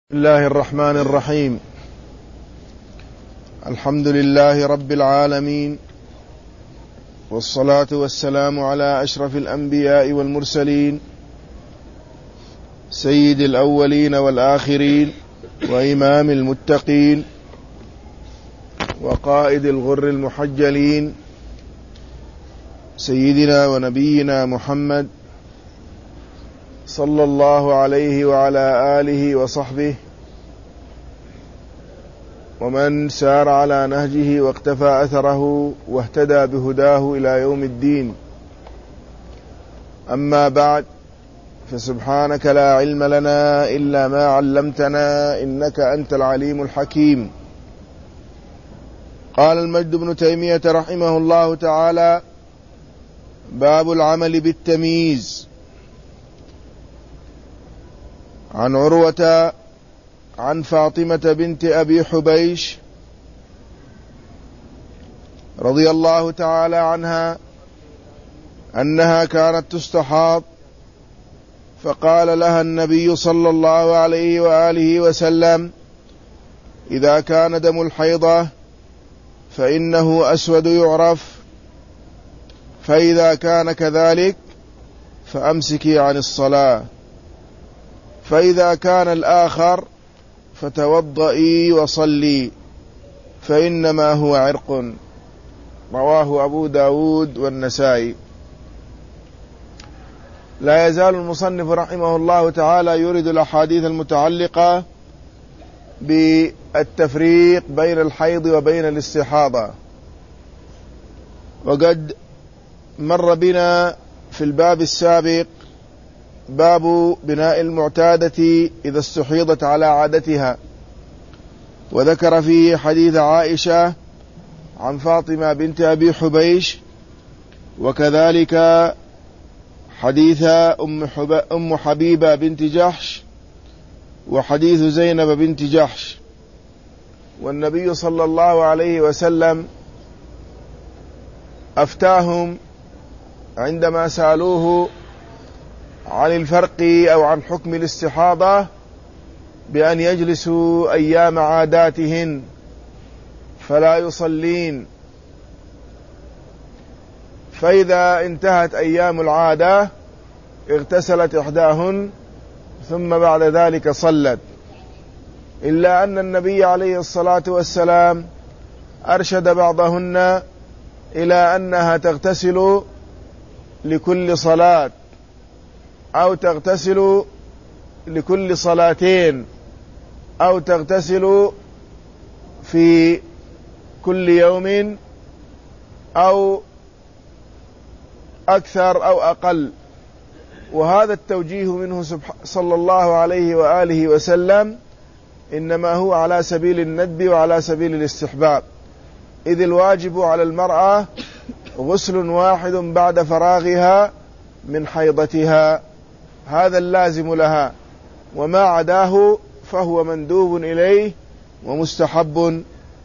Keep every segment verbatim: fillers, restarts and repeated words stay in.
بسم الله الرحمن الرحيم. الحمد لله رب العالمين، والصلاة والسلام على أشرف الأنبياء والمرسلين، سيد الأولين والآخرين، وإمام المتقين، وقائد الغر المحجلين، سيدنا ونبينا محمد صلى الله عليه وعلى آله وصحبه ومن سار على نهجه واقتفى أثره واهتدى بهداه إلى يوم الدين. أما بعد، فسبحانك لا علم لنا إلا ما علمتنا إنك أنت العليم الحكيم. قال المجد بن تيمية رحمه الله تعالى: باب العمل بالتمييز. عن عروة عن فاطمة بنت أبي حبيش رضي الله تعالى عنها أنها كانت تستحاض، فقال لها النبي صلى الله عليه وآله وسلم: إذا كان دم الحيضة فإنه أسود يعرف، فإذا كان كذلك فأمسكي عن الصلاة، فإذا كان الآخر فتوضئي وصلي، فإنما هو عرق. رواه أبو داود والنسائي. لا يزال المصنف رحمه الله تعالى يورد الأحاديث المتعلقة بالتفريق بين الحيض وبين الاستحاضة، وقد مر بنا في الباب السابق باب بناء المعتادة إذا استحيضت على عادتها، وذكر فيه حديث عائشة عن فاطمة بنت أبي حبيش، وكذلك حديث أم حبيبة بنت جحش، وحديث زينب بنت جحش. والنبي صلى الله عليه وسلم أفتاهم عندما سألوه عن الفرق أو عن حكم الاستحاضة بأن يجلسوا أيام عاداتهن فلا يصلين، فإذا انتهت أيام العادة اغتسلت إحداهن ثم بعد ذلك صلت، إلا أن النبي عليه الصلاة والسلام أرشد بعضهن إلى أنها تغتسل لكل صلاة أو تغتسل لكل صلاتين أو تغتسل في كل يوم أو أكثر أو أقل. وهذا التوجيه منه صلى الله عليه وآله وسلم إنما هو على سبيل الندب وعلى سبيل الاستحباب، إذ الواجب على المرأة غسل واحد بعد فراغها من حيضتها، هذا اللازم لها، وما عداه فهو مندوب إليه ومستحب.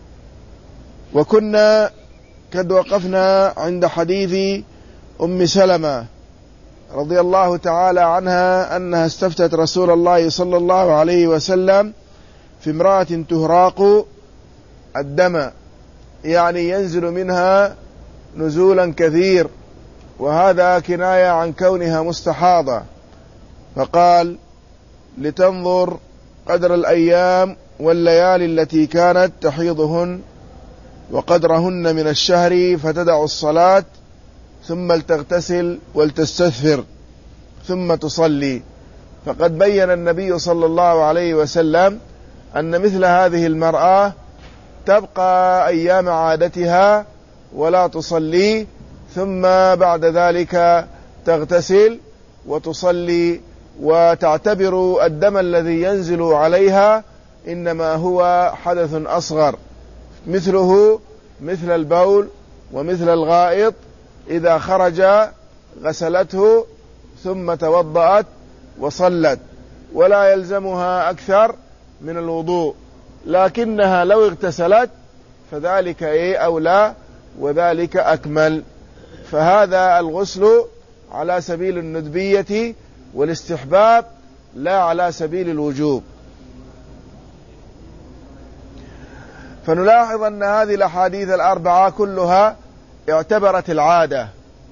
وكنا قد وقفنا عند حديث أم سلمة رضي الله تعالى عنها أنها استفتت رسول الله صلى الله عليه وسلم في امرأة تهراق الدم، يعني ينزل منها نزولا كثير، وهذا كناية عن كونها مستحاضة، فقال: لتنظر قدر الأيام والليالي التي كانت تحيضهن وقدرهن من الشهر، فتدع الصلاة ثم لتغتسل ولتستثفر ثم تصلي. فقد بين النبي صلى الله عليه وسلم أن مثل هذه المرأة تبقى أيام عادتها ولا تصلي، ثم بعد ذلك تغتسل وتصلي، وتعتبر الدم الذي ينزل عليها إنما هو حدث أصغر، مثله مثل البول ومثل الغائط، إذا خرج غسلته ثم توضأت وصلت، ولا يلزمها أكثر من الوضوء، لكنها لو اغتسلت فذلك إيه أولى وذلك أكمل. فهذا الغسل على سبيل الندبية والاستحباب لا على سبيل الوجوب. فنلاحظ أن هذه الأحاديث الأربعة كلها اعتبرت العادة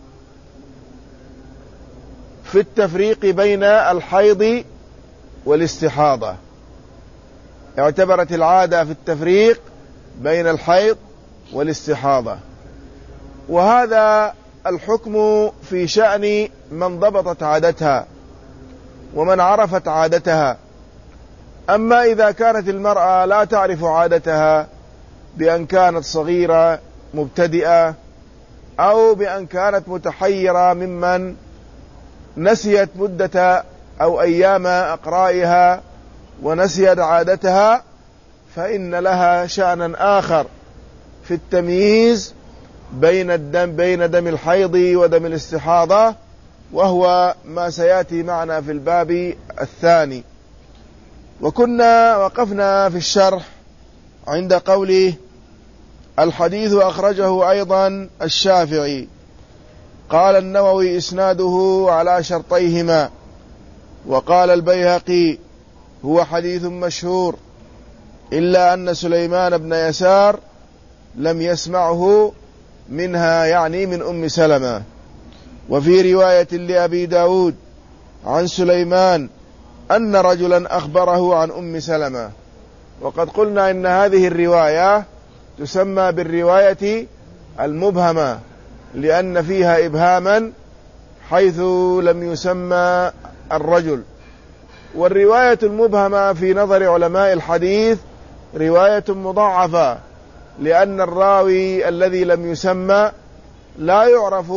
في التفريق بين الحيض والاستحاضة، اعتبرت العادة في التفريق بين الحيض والاستحاضة. وهذا الحكم في شأن من ضبطت عادتها ومن عرفت عادتها. أما إذا كانت المرأة لا تعرف عادتها بأن كانت صغيرة مبتدئة أو بأن كانت متحيرة ممن نسيت مدة أو أيام أقرائها ونسيت عادتها، فإن لها شأنا آخر في التمييز بين الدم بين دم الحيض ودم الاستحاضة، وهو ما سيأتي معنا في الباب الثاني. وكنا وقفنا في الشرح عند قوله: الحديث أخرجه أيضا الشافعي. قال النووي: إسناده على شرطيهما. وقال البيهقي: هو حديث مشهور، إلا أن سليمان بن يسار لم يسمعه منها، يعني من أم سلمة. وفي رواية لأبي داود عن سليمان أن رجلا أخبره عن أم سلمة. وقد قلنا إن هذه الرواية تسمى بالرواية المبهمة، لأن فيها إبهاما حيث لم يسمى الرجل. والرواية المبهمة في نظر علماء الحديث رواية مضاعفة، لأن الراوي الذي لم يسمى لا يعرف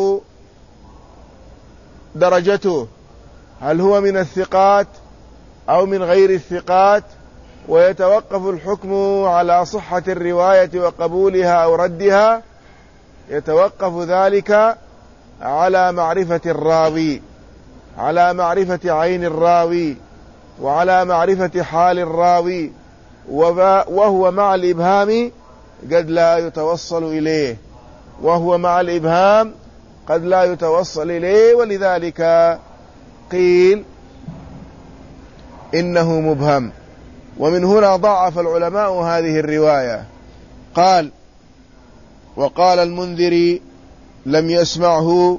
درجته، هل هو من الثقات أو من غير الثقات، ويتوقف الحكم على صحة الرواية وقبولها أو ردها، يتوقف ذلك على معرفة الراوي، على معرفة عين الراوي، وعلى معرفة حال الراوي، وهو مع الإبهام قد لا يتوصل إليه، وهو مع الإبهام قد لا يتوصل إليه، ولذلك قيل إنه مبهم. ومن هنا ضعف العلماء هذه الرواية. قال: وقال المنذري: لم يسمعه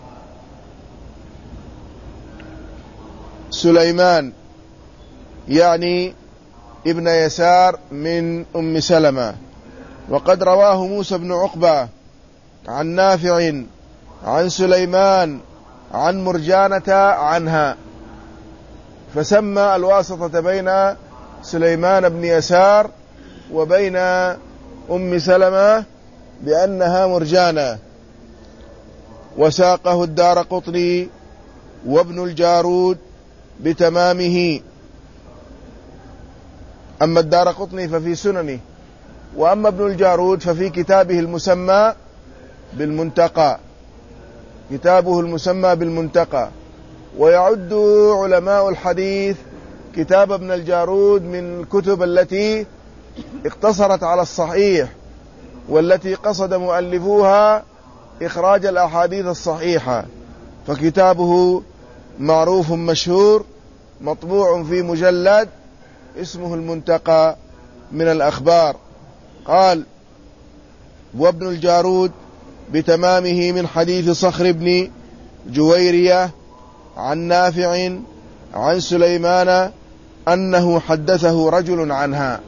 سليمان، يعني ابن يسار، من أم سلمة. وقد رواه موسى بن عقبة عن نافع عن سليمان عن مرجانة عنها، فسمى الواسطة بين سليمان بن يسار وبين أم سلمة بأنها مرجانة. وساقه الدارقطني وابن الجارود بتمامه. أما الدارقطني ففي سننه، وأما ابن الجارود ففي كتابه المسمى بالمنتقى، كتابه المسمى بالمنتقى. ويعد علماء الحديث كتاب ابن الجارود من الكتب التي اقتصرت على الصحيح، والتي قصد مؤلفوها إخراج الأحاديث الصحيحة، فكتابه معروف مشهور مطبوع في مجلد اسمه المنتقى من الأخبار. قال: وابن الجارود بتمامه من حديث صخر بن جويرية عن نافع عن سليمان أنه حدثه رجل عنها.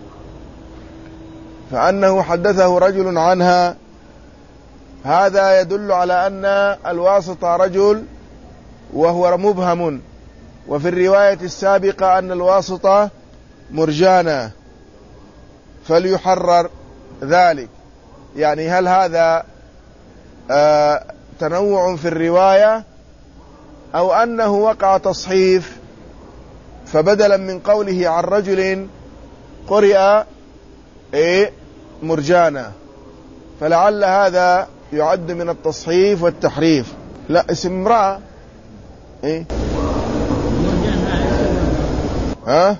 فأنه حدثه رجل عنها هذا يدل على أن الواسطة رجل وهو مبهم، وفي الرواية السابقة أن الواسطة مرجانة، فليحرر ذلك. يعني هل هذا آه تنوع في الرواية، أو أنه وقع تصحيف، فبدلا من قوله عن رجل قرئ إيه مرجانة، فلعل هذا يعد من التصحيف والتحريف. لا، اسم امرأة. إيه؟ ها؟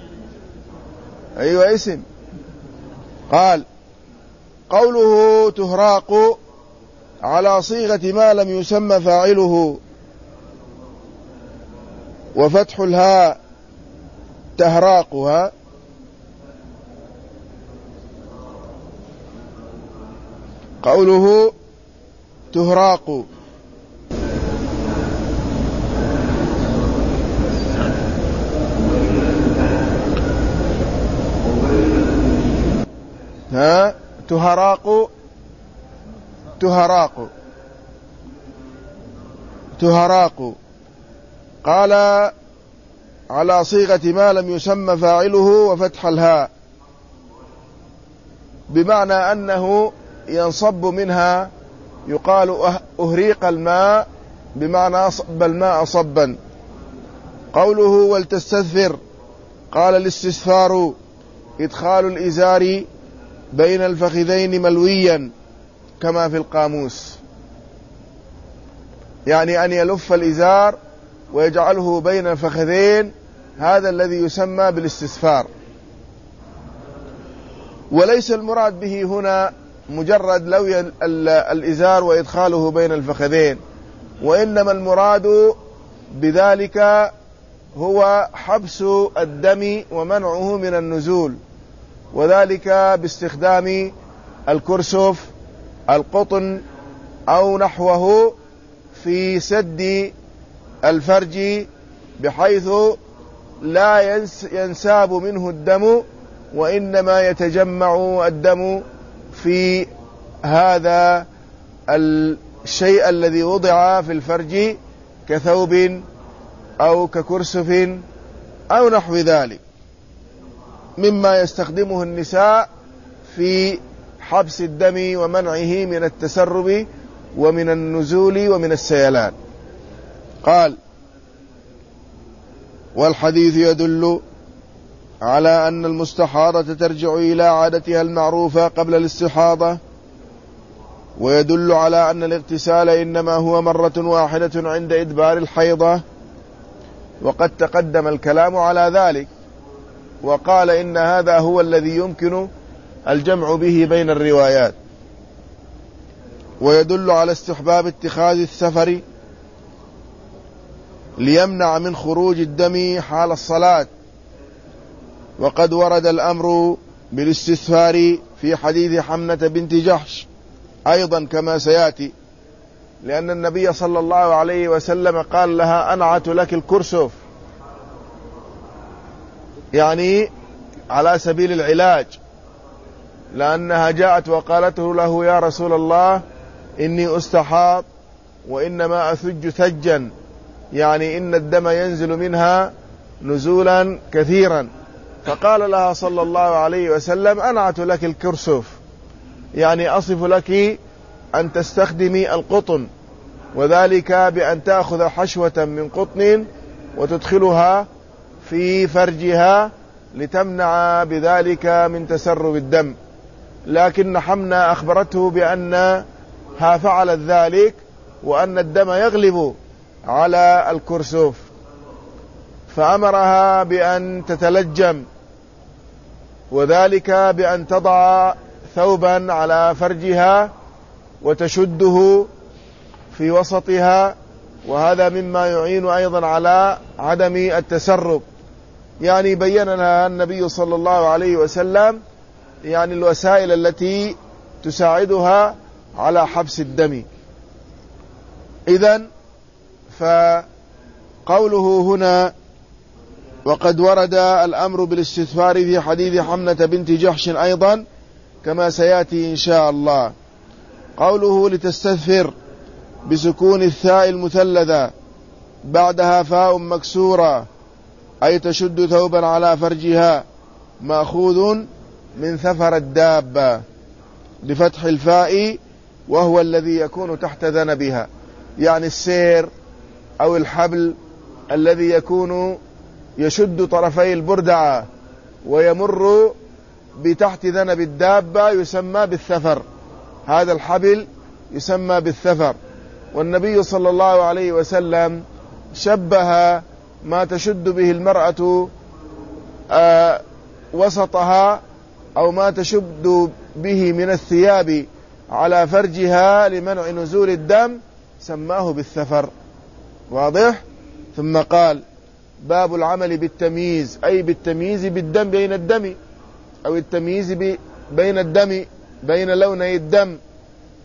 أيوة اسم. قال: قوله تهراق على صيغة ما لم يسمى فاعله، وفتح الهاء تهراقها، قوله تهراق، ها تهراق تهراق تهراق. قال على صيغة ما لم يسمى فاعله وفتح الهاء، بمعنى أنه ينصب منها، يقال أهريق الماء بمعنى صب الماء صبا. قوله ولتستثفر، قال الاستثفار إدخال الإزار بين الفخذين ملويا كما في القاموس، يعني أن يلف الإزار ويجعله بين الفخذين، هذا الذي يسمى بالاستثفار. وليس المراد به هنا مجرد لوي الإزار وإدخاله بين الفخذين، وإنما المراد بذلك هو حبس الدم ومنعه من النزول، وذلك باستخدام الكرسف القطن أو نحوه في سد الفرج، بحيث لا ينساب منه الدم، وإنما يتجمع الدم في هذا الشيء الذي وضع في الفرج كثوب أو ككرسف أو نحو ذلك، مما يستخدمه النساء في حبس الدم ومنعه من التسرب ومن النزول ومن السيلان. قال والحديث يدل على أن المستحاضة ترجع إلى عادتها المعروفة قبل الاستحاضة، ويدل على أن الاغتسال إنما هو مرة واحدة عند إدبار الحيضة، وقد تقدم الكلام على ذلك، وقال إن هذا هو الذي يمكن الجمع به بين الروايات. ويدل على استحباب اتخاذ السفر ليمنع من خروج الدم حال الصلاة، وقد ورد الأمر بالاستثفار في حديث حمنة بنت جحش أيضا كما سيأتي، لأن النبي صلى الله عليه وسلم قال لها أنعت لك الكرسف، يعني على سبيل العلاج، لأنها جاءت وقالته له يا رسول الله إني أستحاض وإنما أثج ثجا، يعني إن الدم ينزل منها نزولا كثيرا، فقال لها صلى الله عليه وسلم أنعت لك الكرسف، يعني أصف لك أن تستخدمي القطن، وذلك بأن تأخذ حشوة من قطن وتدخلها في فرجها لتمنع بذلك من تسرب الدم. لكن حمنة أخبرته بأنها فعلت ذلك وأن الدم يغلب على الكرسف، فأمرها بأن تتلجم، وذلك بأن تضع ثوبا على فرجها وتشده في وسطها، وهذا مما يعين أيضا على عدم التسرب. يعني بين لها النبي صلى الله عليه وسلم يعني الوسائل التي تساعدها على حبس الدم. إذن فقوله هنا وقد ورد الأمر بالاستثفار في حديث حمنة بنت جحش أيضا كما سيأتي إن شاء الله. قوله لتستثفر بسكون الثاء المثلثة بعدها فاء مكسورة، أي تشد ثوبا على فرجها، مأخوذ من ثفر الدابة بفتح الفاء وهو الذي يكون تحت ذنبها، يعني السير أو الحبل الذي يكون يشد طرفي البردعة ويمر بتحت ذنب الدابة يسمى بالثفر، هذا الحبل يسمى بالثفر. والنبي صلى الله عليه وسلم شبه ما تشد به المرأة آه وسطها أو ما تشد به من الثياب على فرجها لمنع نزول الدم، سماه بالثفر. واضح؟ ثم قال باب العمل بالتمييز، أي بالتمييز بالدم بين الدم، أو التمييز بين الدم بين لوني الدم،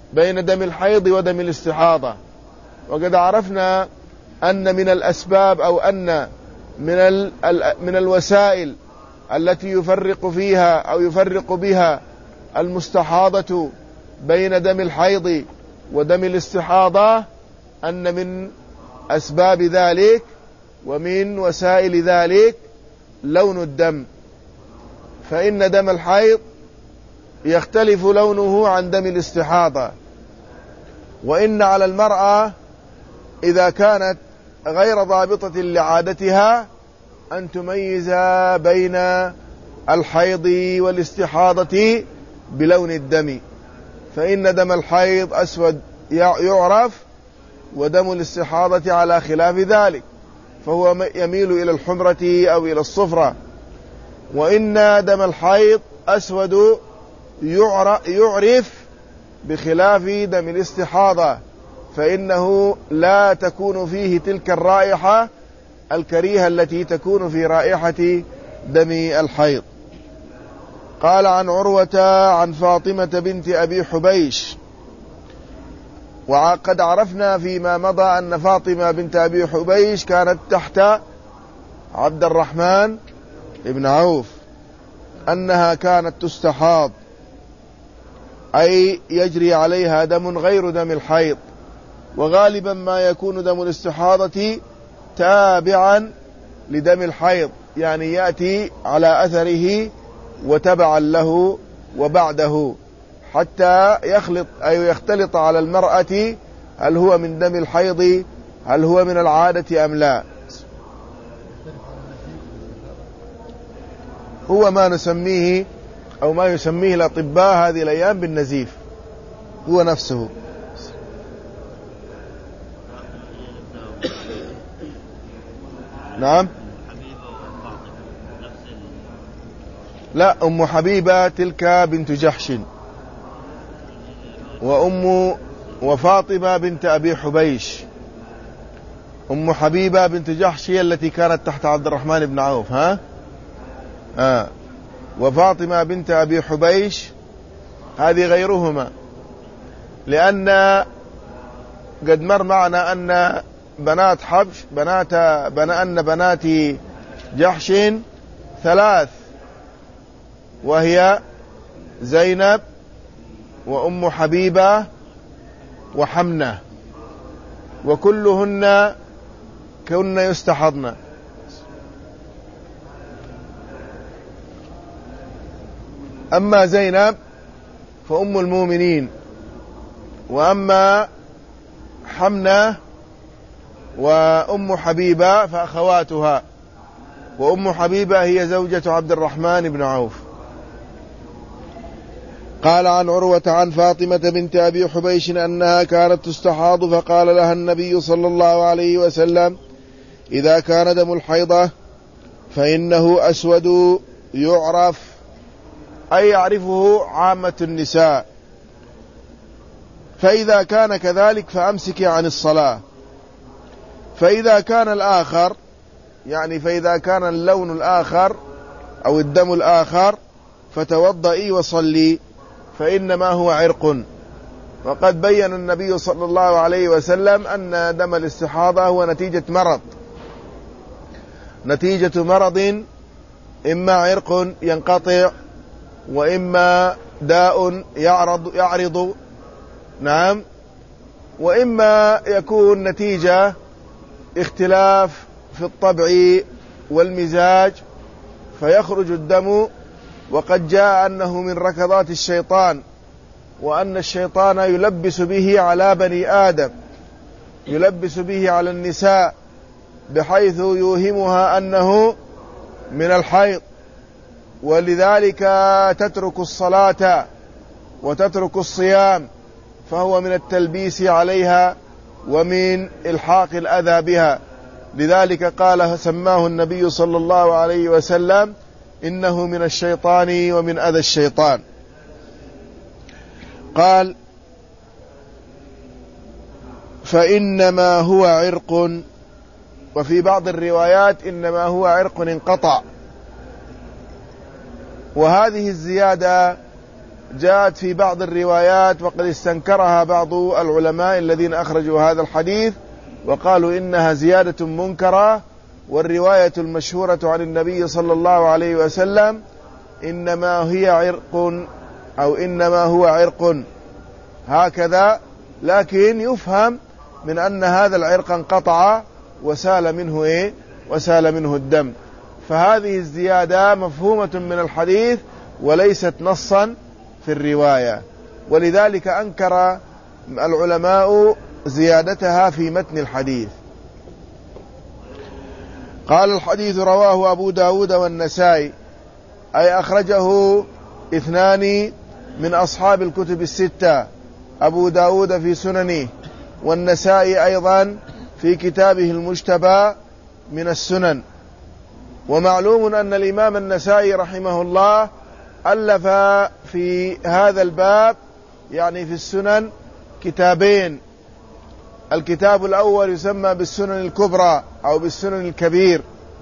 بين دم الحيض ودم الاستحاضة. وقد عرفنا أن من الأسباب أو أن من من الوسائل التي يفرق فيها أو يفرق بها المستحاضة بين دم الحيض ودم الاستحاضة أن من أسباب ذلك ومن وسائل ذلك لون الدم، فإن دم الحيض يختلف لونه عن دم الاستحاضة، وإن على المرأة إذا كانت غير ضابطة لعادتها أن تميز بين الحيض والاستحاضة بلون الدم، فإن دم الحيض أسود يعرف، ودم الاستحاضة على خلاف ذلك، فهو يميل إلى الحمرة أو إلى الصفرة. وإن دم الحيض أسود يعرف بخلاف دم الاستحاضة، فإنه لا تكون فيه تلك الرائحة الكريهة التي تكون في رائحة دم الحيض. قال عن عروة عن فاطمة بنت أبي حبيش. وقد عرفنا فيما مضى أن فاطمة بنت أبي حبيش كانت تحت عبد الرحمن بن عوف، أنها كانت تستحاض، أي يجري عليها دم غير دم الحيض، وغالبا ما يكون دم الاستحاضة تابعا لدم الحيض، يعني يأتي على أثره وتبعا له وبعده، حتى يخلط أي يختلط على المرأة هل هو من دم الحيض هل هو من العادة أم لا. هو ما نسميه أو ما يسميه الأطباء هذه الأيام بالنزيف، هو نفسه. نعم. لا، أم حبيبة تلك بنت جحش، وأم وفاطمة بنت أبي حبيش. أم حبيبة بنت جحش هي التي كانت تحت عبد الرحمن بن عوف، ها آه. وفاطمة بنت أبي حبيش هذه غيرهما، لأن قد مر معنا أن بنات حبش بنات بنا أن بنات جحش ثلاث، وهي زينب وأم حبيبة وحمنة، وكلهن كن يستحضن. أما زينب فأم المؤمنين، وأما حمنة وأم حبيبة فأخواتها، وأم حبيبة هي زوجة عبد الرحمن بن عوف. قال عن عروة عن فاطمة بنت أبي حبيش أنها كانت تستحاض، فقال لها النبي صلى الله عليه وسلم: إذا كان دم الحيضة فإنه أسود يعرف، أي يعرفه عامة النساء، فإذا كان كذلك فأمسكي عن الصلاة، فإذا كان الآخر يعني فإذا كان اللون الآخر أو الدم الآخر فتوضئي وصلي، فإنما هو عرق. وقد بين النبي صلى الله عليه وسلم أن دم الاستحاضة هو نتيجة مرض نتيجة مرض إما عرق ينقطع، وإما داء يعرض يعرض نعم، وإما يكون نتيجة اختلاف في الطبع والمزاج فيخرج الدم. وقد جاء أنه من ركضات الشيطان، وأن الشيطان يلبس به على بني آدم، يلبس به على النساء، بحيث يوهمها أنه من الحيض، ولذلك تترك الصلاة وتترك الصيام، فهو من التلبيس عليها ومن إلحاق الأذى بها. لذلك قال سماه النبي صلى الله عليه وسلم: إنه من الشيطان ومن أذى الشيطان. قال: فإنما هو عرق، وفي بعض الروايات إنما هو عرق انقطع. وهذه الزيادة جاءت في بعض الروايات وقد استنكرها بعض العلماء الذين أخرجوا هذا الحديث وقالوا إنها زيادة منكرة، والرواية المشهورة عن النبي صلى الله عليه وسلم إنما هي عرق أو إنما هو عرق هكذا، لكن يفهم من أن هذا العرق انقطع وسال منه إيه؟ وسال منه الدم. فهذه الزيادة مفهومة من الحديث وليست نصا في الرواية، ولذلك أنكر العلماء زيادتها في متن الحديث. قال الحديث رواه أبو داود والنسائي، أي أخرجه اثنان من أصحاب الكتب الستة، أبو داود في سننه والنسائي أيضا في كتابه المجتبى من السنن. ومعلوم أن الإمام النسائي رحمه الله ألف في هذا الباب يعني في السنن كتابين، الكتاب الأول يسمى بالسنن الكبرى أو بالسنن الكبير،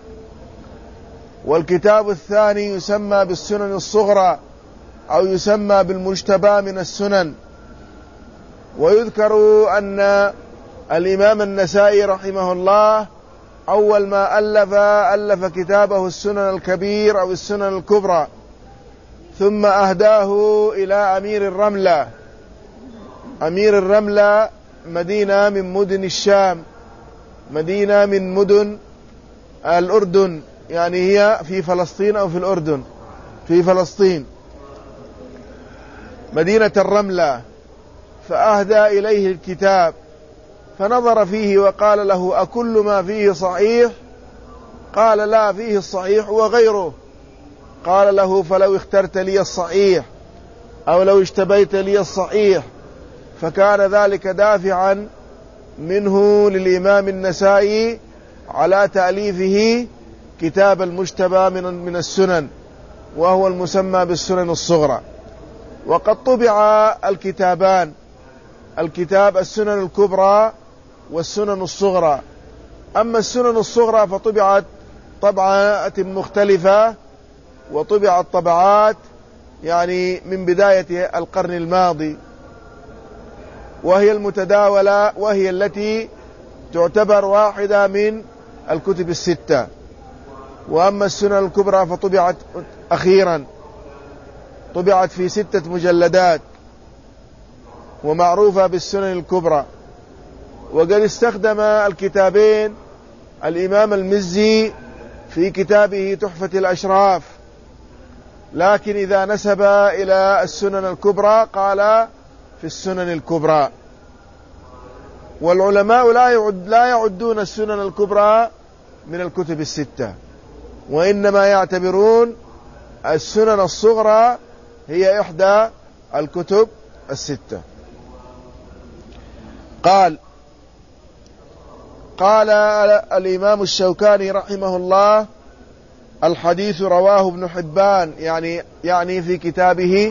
والكتاب الثاني يسمى بالسنن الصغرى أو يسمى بالمجتبى من السنن. ويذكر أن الإمام النسائي رحمه الله أول ما ألف ألف كتابه السنن الكبير أو السنن الكبرى، ثم أهداه إلى أمير الرملة. أمير الرملة مدينة من مدن الشام، مدينة من مدن الأردن، يعني هي في فلسطين أو في الأردن، في فلسطين، مدينة الرملة. فأهدى إليه الكتاب فنظر فيه وقال له: أكل ما فيه صحيح؟ قال: لا، فيه الصحيح وغيره. قال له: فلو اخترت لي الصحيح أو لو اشتبيت لي الصحيح. فكان ذلك دافعا منه للإمام النسائي على تأليفه كتاب المجتبى من من السنن، وهو المسمى بالسنن الصغرى. وقد طبع الكتابان، الكتاب السنن الكبرى والسنن الصغرى. أما السنن الصغرى فطبعت طبعات مختلفة، وطبعت طبعات يعني من بداية القرن الماضي، وهي المتداولة، وهي التي تعتبر واحدة من الكتب الستة. وأما السنن الكبرى فطبعت أخيرا، طبعت في ستة مجلدات ومعروفة بالسنن الكبرى. وقد استخدم الكتابين الإمام المزي في كتابه تحفة الأشراف، لكن إذا نسب إلى السنن الكبرى قال في السنن الكبرى. والعلماء لا يعد لا يعدون السنن الكبرى من الكتب الستة، وإنما يعتبرون السنن الصغرى هي إحدى الكتب الستة. قال قال الإمام الشوكاني رحمه الله: الحديث رواه ابن حبان، يعني يعني في كتابه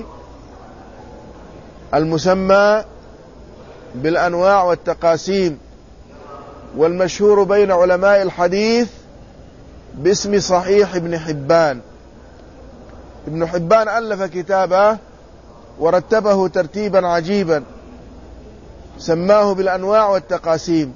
المسمى بالأنواع والتقاسيم، والمشهور بين علماء الحديث باسم صحيح ابن حبان. ابن حبان ألف كتابه ورتبه ترتيبا عجيبا، سماه بالأنواع والتقاسيم،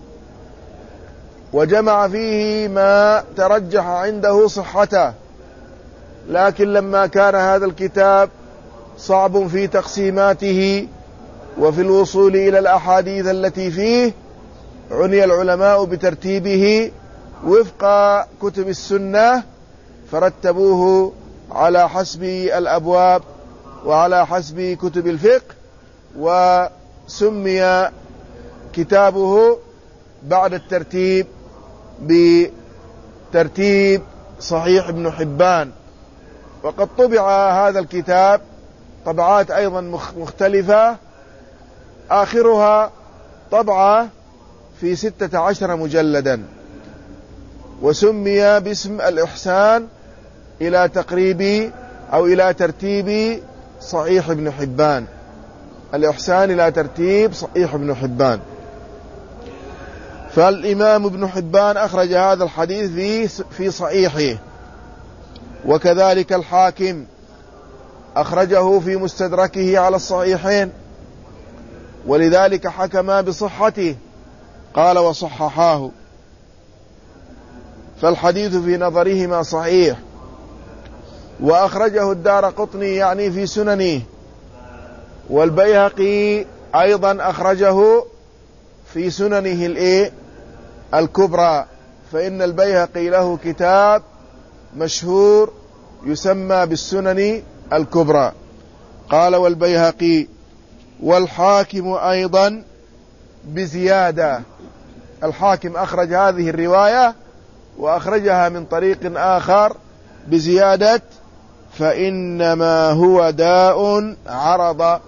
وجمع فيه ما ترجح عنده صحته. لكن لما كان هذا الكتاب صعب في تقسيماته وفي الوصول إلى الأحاديث التي فيه، عني العلماء بترتيبه وفق كتب السنة، فرتبوه على حسب الأبواب وعلى حسب كتب الفقه، وسمي كتابه بعد الترتيب بترتيب صحيح ابن حبان. وقد طبع هذا الكتاب طبعات أيضا مختلفة، آخرها طبعة في ستة عشر مجلدا، وسمي باسم الإحسان إلى تقريب أو إلى ترتيب صحيح ابن حبان، الإحسان إلى ترتيب صحيح ابن حبان. فالإمام ابن حبان أخرج هذا الحديث في في صحيحه، وكذلك الحاكم أخرجه في مستدركه على الصحيحين، ولذلك حكم بصحته، قال وصححاه، فالحديث في نظرهما صحيح. وأخرجه الدارقطني يعني في سننه، والبيهقي أيضا أخرجه في سننه الإيه الكبرى، فإن البيهقي له كتاب مشهور يسمى بالسنن الكبرى. قال والبيهقي والحاكم أيضا بزيادة. الحاكم أخرج هذه الرواية وأخرجها من طريق آخر بزيادة فإنما هو داء عرض،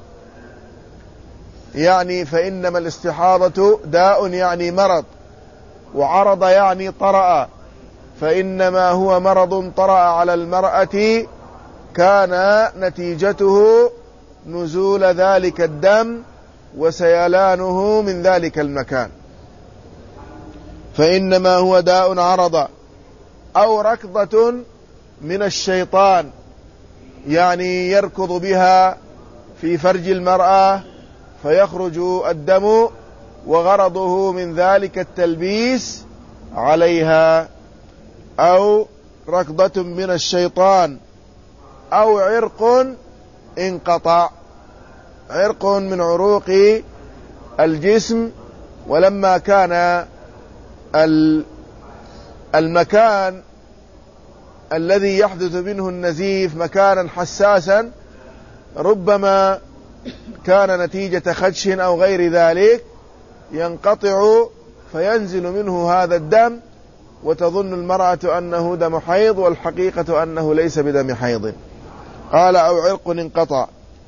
يعني فإنما الاستحاضة داء يعني مرض، وعرض يعني طرأ، فإنما هو مرض طرأ على المرأة كان نتيجته نزول ذلك الدم وسيلانه من ذلك المكان. فإنما هو داء عرض أو ركضة من الشيطان، يعني يركض بها في فرج المرأة فيخرج الدم، وغرضه من ذلك التلبيس عليها، أو ركضة من الشيطان، أو عرق انقطع، عرق من عروق الجسم، ولما كان المكان الذي يحدث منه النزيف مكانا حساسا، ربما كان نتيجة خدش أو غير ذلك، ينقطع فينزل منه هذا الدم، وتظن المرأة أنه دم حيض، والحقيقة أنه ليس بدم حيض. قال أو عرق انقطع.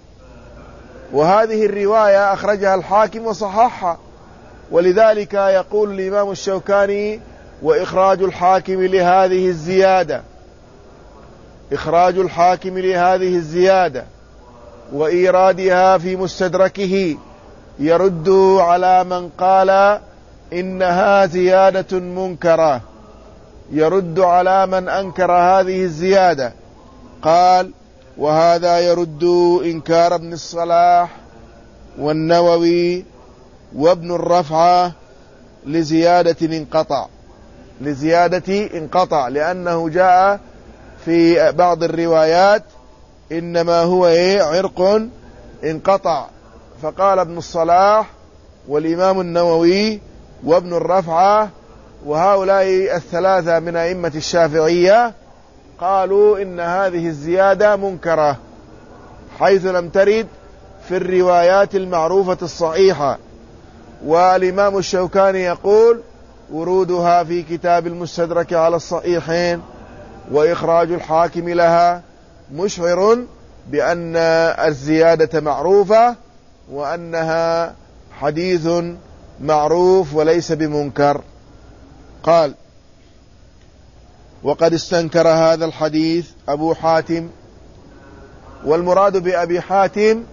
وهذه الرواية أخرجها الحاكم وصححها، ولذلك يقول الإمام الشوكاني وإخراج الحاكم لهذه الزيادة إخراج الحاكم لهذه الزيادة وإيرادها في مستدركه يرد على من قال إنها زيادة منكرة، يرد على من أنكر هذه الزيادة. قال وهذا يرد إنكار ابن الصلاح والنووي وابن الرفعة لزيادة انقطع لزيادة انقطع لأنه جاء في بعض الروايات إنما هو إيه عرق انقطع، فقال ابن الصلاح والإمام النووي وابن الرفعة وهؤلاء الثلاثة من أئمة الشافعية قالوا إن هذه الزيادة منكرة، حيث لم ترد في الروايات المعروفة الصحيحة. والإمام الشوكاني يقول ورودها في كتاب المستدرك على الصحيحين وإخراج الحاكم لها مشعر بأن الزيادة معروفة وأنها حديث معروف وليس بمنكر. قال وقد استنكر هذا الحديث أبو حاتم، والمراد بأبي حاتم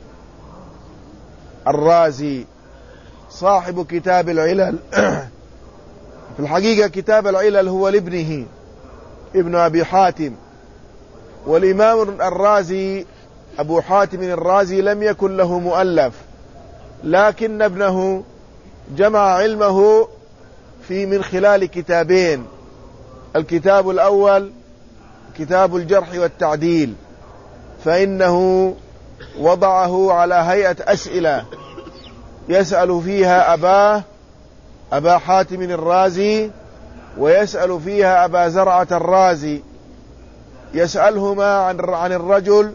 الرازي صاحب كتاب العلل. في الحقيقة كتاب العلل هو لابنه ابن أبي حاتم، والإمام الرازي أبو حاتم الرازي لم يكن له مؤلف، لكن ابنه جمع علمه في من خلال كتابين. الكتاب الأول كتاب الجرح والتعديل، فإنه وضعه على هيئة أسئلة يسأل فيها أباه أبا حاتم الرازي، ويسأل فيها أبا زرعة الرازي، يسألهما عن عن الرجل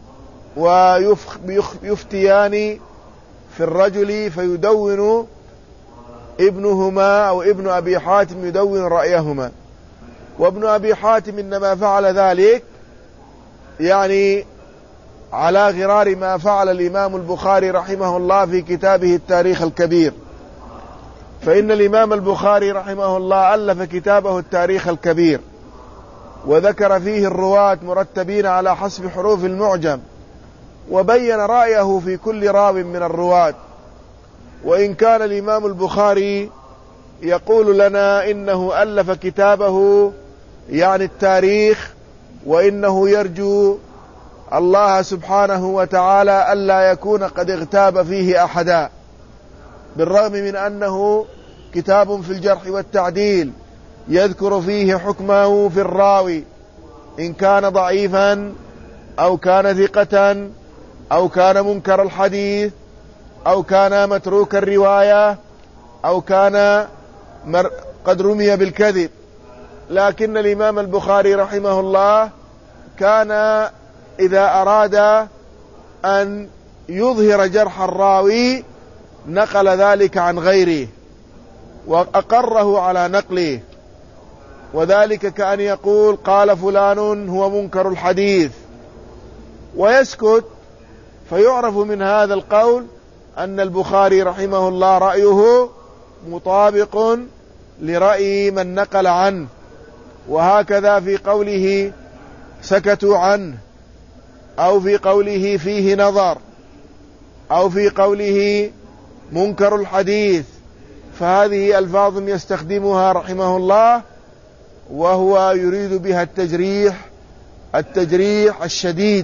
ويفتيان في الرجل، فيدون ابنهما أو ابن أبي حاتم يدون رأيهما. وابن أبي حاتم إنما فعل ذلك يعني على غرار ما فعل الإمام البخاري رحمه الله في كتابه التاريخ الكبير، فإن الإمام البخاري رحمه الله ألف كتابه التاريخ الكبير وذكر فيه الرواة مرتبين على حسب حروف المعجم، وبين رأيه في كل راو من الرواة. وإن كان الإمام البخاري يقول لنا إنه ألف كتابه يعني التاريخ، وإنه يرجو الله سبحانه وتعالى ألا يكون قد اغتاب فيه أحدا، بالرغم من أنه كتاب في الجرح والتعديل يذكر فيه حكمه في الراوي إن كان ضعيفا أو كان ثقة أو كان منكر الحديث أو كان متروك الرواية أو كان قد رمي بالكذب. لكن الإمام البخاري رحمه الله كان إذا أراد أن يظهر جرح الراوي نقل ذلك عن غيره وأقره على نقله، وذلك كأن يقول قال فلان هو منكر الحديث ويسكت، فيعرف من هذا القول أن البخاري رحمه الله رأيه مطابق لرأي من نقل عنه. وهكذا في قوله سكتوا عنه، أو في قوله فيه نظر، أو في قوله منكر الحديث، فهذه ألفاظ يستخدمها رحمه الله وهو يريد بها التجريح التجريح الشديد.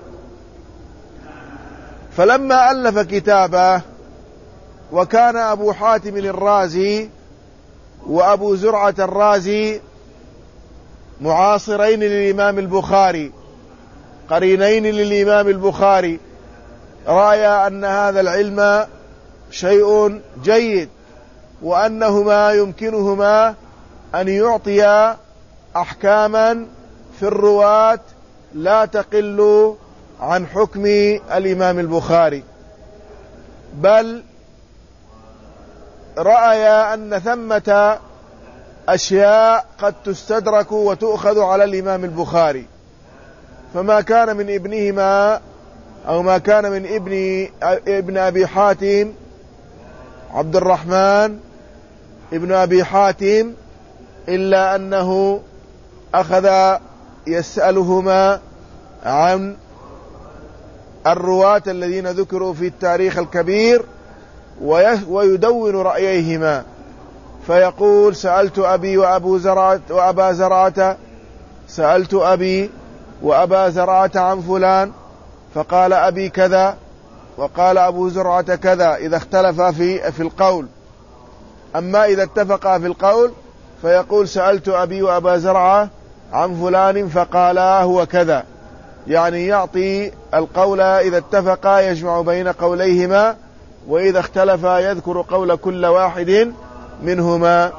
فلما ألف كتابه، وكان أبو حاتم الرازي وأبو زرعة الرازي معاصرين للإمام البخاري قرينين للإمام البخاري، رأى أن هذا العلم شيء جيد وأنهما يمكنهما أن يعطيا أحكاما في الرواة لا تقل عن حكم الإمام البخاري، بل رأي أن ثمة أشياء قد تستدرك وتؤخذ على الإمام البخاري. فما كان من ابنهما أو ما كان من ابن ابن أبي حاتم عبد الرحمن ابن أبي حاتم إلا أنه أخذ يسألهما عن الرواة الذين ذكروا في التاريخ الكبير ويدون رأييهما، فيقول سألت أبي وأبو زرعة وأبا زرعة سألت أبي وأبا زرعة عن فلان فقال أبي كذا وقال أبو زرعة كذا إذا اختلفا في في القول. أما إذا اتفقا في القول فيقول سألت أبي وأبا زرعة عن فلان فقالا هو كذا، يعني يعطي القول إذا اتفقا يجمع بين قوليهما، وإذا اختلفا يذكر قول كل واحد منهما.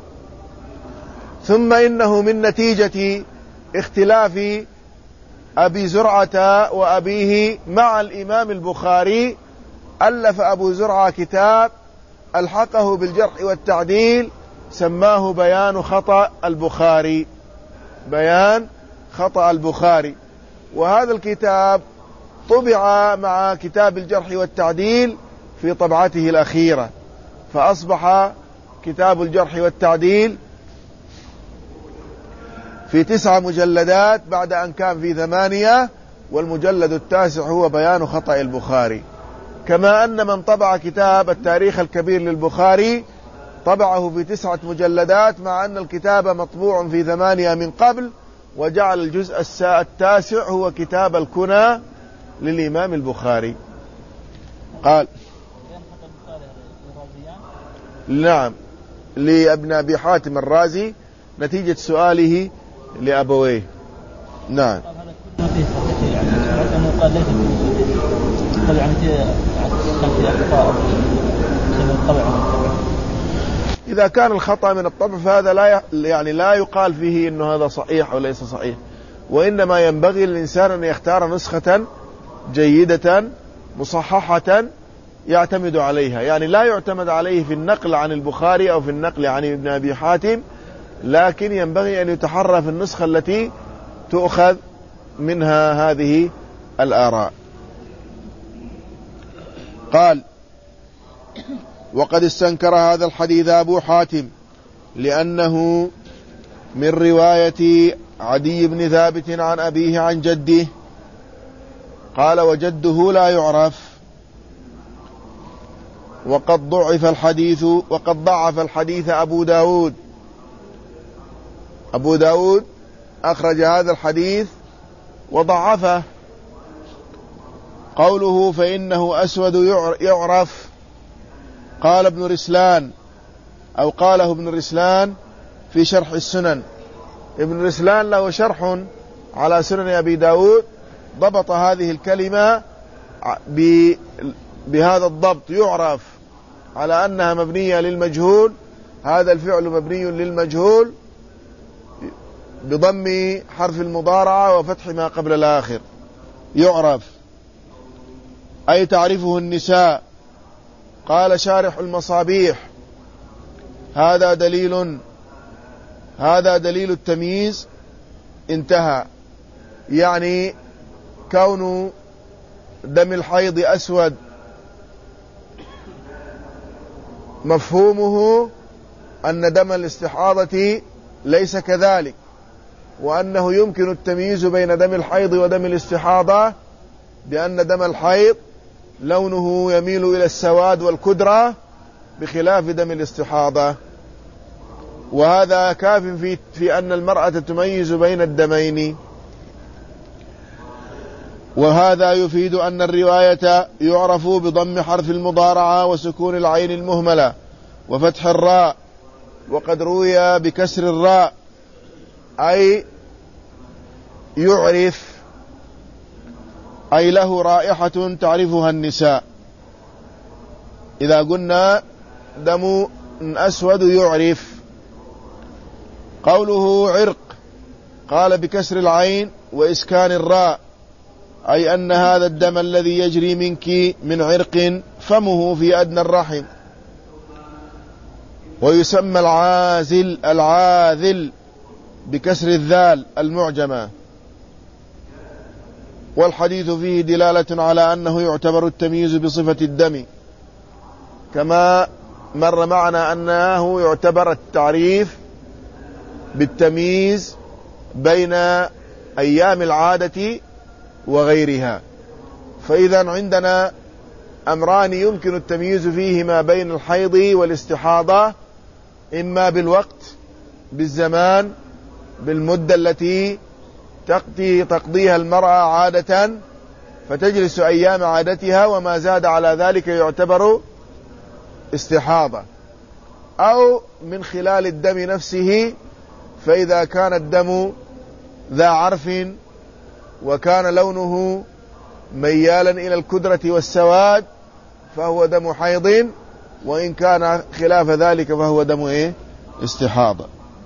ثم إنه من نتيجة اختلاف أبي زرعة وأبيه مع الإمام البخاري ألف أبو زرعة كتاب ألحقه بالجرح والتعديل سماه بيان خطأ البخاري بيان خطأ البخاري وهذا الكتاب طبع مع كتاب الجرح والتعديل في طبعته الأخيرة، فأصبح كتاب الجرح والتعديل في تسع مجلدات بعد أن كان في ثمانية، والمجلد التاسع هو بيان خطأ البخاري. كما أن من طبع كتاب التاريخ الكبير للبخاري طبعه في تسعة مجلدات، مع أن الكتاب مطبوع في ثمانية من قبل، وجعل الجزء التاسع هو كتاب الكنى للإمام البخاري. قال نعم لابن أبي حاتم الرازي نتيجة سؤاله لأبويه. نعم. إذا كان الخطأ من الطبع فهذا لا يعني لا يقال فيه إنه هذا صحيح أو ليس صحيح، وإنما ينبغي للإنسان أن يختار نسخة جيدة مصححة يعتمد عليها، يعني لا يعتمد عليه في النقل عن البخاري أو في النقل عن ابن أبي حاتم، لكن ينبغي أن يتحرى في النسخة التي تؤخذ منها هذه الآراء. قال وقد استنكر هذا الحديث أبو حاتم لأنه من رواية عدي بن ثابت عن أبيه عن جده، قال وجده لا يعرف، وقد ضعف الحديث وقد ضعف الحديث أبو داود أبو داود أخرج هذا الحديث وضعفه قوله فإنه أسود يعرف، قال ابن رسلان أو قاله ابن رسلان في شرح السنن. ابن رسلان له شرح على سنن أبي داود، ضبط هذه الكلمة بهذا الضبط، يعرف، على أنها مبنية للمجهول. هذا الفعل مبني للمجهول بضم حرف المضارعة وفتح ما قبل الآخر. يعرف أي تعرفه النساء. قال شارح المصابيح هذا دليل هذا دليل التمييز، انتهى. يعني كون دم الحيض أسود مفهومه أن دم الاستحاضة ليس كذلك، وأنه يمكن التمييز بين دم الحيض ودم الاستحاضة، بأن دم الحيض لونه يميل إلى السواد والكدرة بخلاف دم الاستحاضة. وهذا كاف في, في أن المرأة تميز بين الدمين. وهذا يفيد أن الرواية يعرف بضم حرف المضارعة وسكون العين المهملة وفتح الراء، وقد روي بكسر الراء، أي يعرف، أي له رائحة تعرفها النساء. إذا قلنا دم أسود يعرف. قوله عرق، قال بكسر العين وإسكان الراء، أي أن هذا الدم الذي يجري منك من عرق فمه في أدنى الرحم. ويسمى العازل العاذل بكسر الذال المعجمة. والحديث فيه دلالة على أنه يعتبر التمييز بصفة الدم، كما مر معنا أنه يعتبر التعريف بالتمييز بين أيام العادة وغيرها. فإذا عندنا أمران يمكن التمييز فيهما بين الحيض والاستحاضة، إما بالوقت، بالزمان، بالمدة التي تقضي تقضيها المرأة عادة فتجلس أيام عادتها، وما زاد على ذلك يعتبر استحاضة، أو من خلال الدم نفسه. فإذا كان الدم ذا عرف وكان لونه ميالا إلى الكدرة والسواد فهو دم حيض، وإن كان خلاف ذلك فهو دم إيه؟ استحاضة.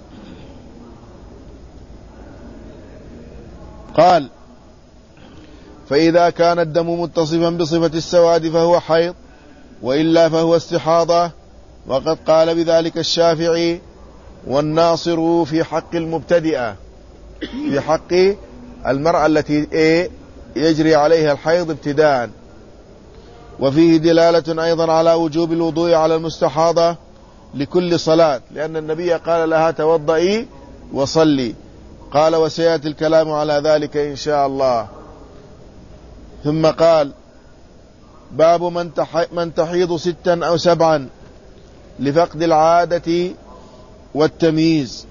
قال فإذا كان الدم متصفا بصفة السواد فهو حيض، وإلا فهو استحاضة. وقد قال بذلك الشافعي والناصر في حق المبتدئة، في حق المرأة التي إيه يجري عليها الحيض ابتداء. وفيه دلالة أيضا على وجوب الوضوء على المستحاضة لكل صلاة، لأن النبي قال لها توضئي وصلي. قال وسيأتي الكلام على ذلك إن شاء الله. ثم قال باب من, من تحيض ستا أو سبعا لفقد العادة والتمييز.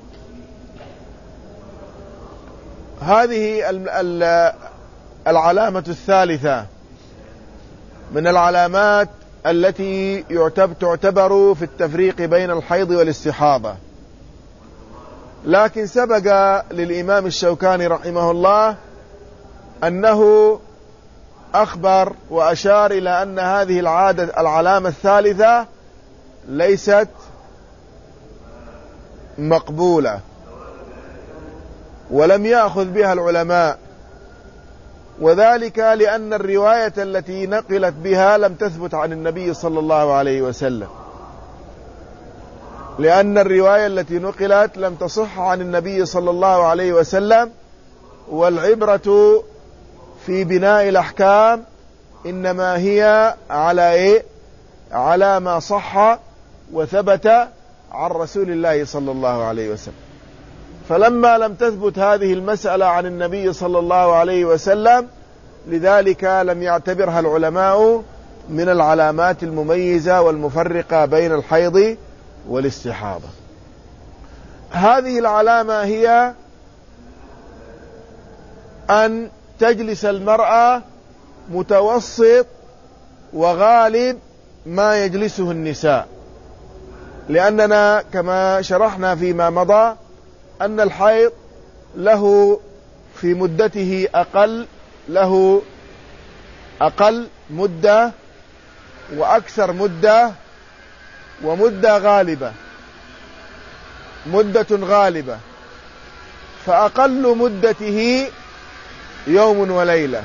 هذه العلامة الثالثة من العلامات التي تعتبر في التفريق بين الحيض والاستحاضة. لكن سبق للإمام الشوكاني رحمه الله أنه أخبر وأشار إلى أن هذه العادة العلامة الثالثة ليست مقبولة ولم يأخذ بها العلماء، وذلك لأن الرواية التي نقلت بها لم تثبت عن النبي صلى الله عليه وسلم، لأن الرواية التي نقلت لم تصح عن النبي صلى الله عليه وسلم. والعبرة في بناء الأحكام إنما هي على إيه؟ على ما صح وثبت عن رسول الله صلى الله عليه وسلم. فلما لم تثبت هذه المسألة عن النبي صلى الله عليه وسلم، لذلك لم يعتبرها العلماء من العلامات المميزة والمفرقة بين الحيض والاستحاضة. هذه العلامة هي أن تجلس المرأة متوسط وغالب ما يجلسه النساء، لأننا كما شرحنا فيما مضى أن الحيض له في مدته أقل له أقل مدة وأكثر مدة ومدة غالبة، مدة غالبة، فأقل مدته يوم وليلة،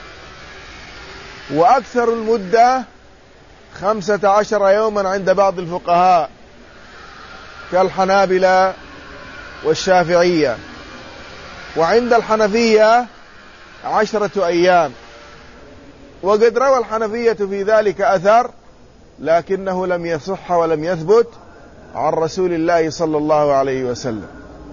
وأكثر المدة خمسة عشر يوما عند بعض الفقهاء كالحنابلة والشافعية، وعند الحنفية عشرة أيام. وقد روى الحنفية في ذلك أثر لكنه لم يصح ولم يثبت عن رسول الله صلى الله عليه وسلم.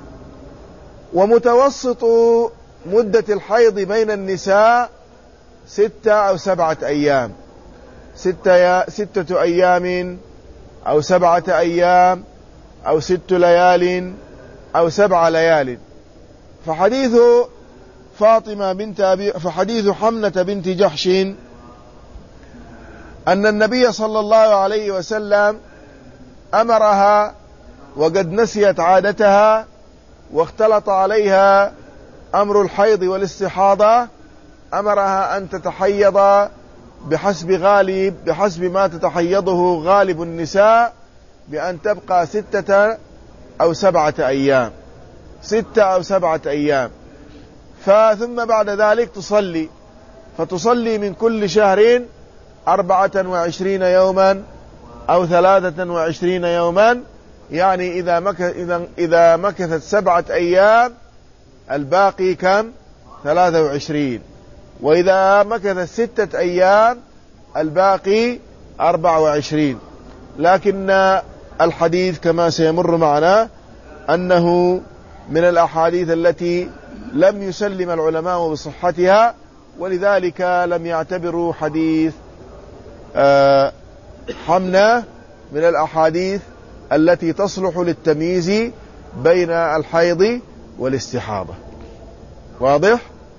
ومتوسط مدة الحيض بين النساء ستة أو سبعة أيام، ستة, ستة أيام أو سبعة أيام أو ست ليال أو سبع ليال. فحديث فاطمة بنت أبي فحديث حمنة بنت جحش أن النبي صلى الله عليه وسلم أمرها وقد نسيت عادتها واختلط عليها أمر الحيض والاستحاضة، أمرها أن تتحيض بحسب غالب بحسب ما تتحيضه غالب النساء، بأن تبقى ستة أو سبعة أيام ستة أو سبعة أيام فثم بعد ذلك تصلي، فتصلي من كل شهر أربعة وعشرين يوما أو ثلاثة وعشرين يوما، يعني إذا مكث إذا مكثت سبعة أيام الباقي كم؟ ثلاثة وعشرين، وإذا مكثت ستة أيام الباقي أربعة وعشرين. لكن الحديث كما سيمر معنا أنه من الأحاديث التي لم يسلم العلماء بصحتها، ولذلك لم يعتبروا حديث حمنة من الأحاديث التي تصلح للتمييز بين الحيض والاستحاضة. واضح؟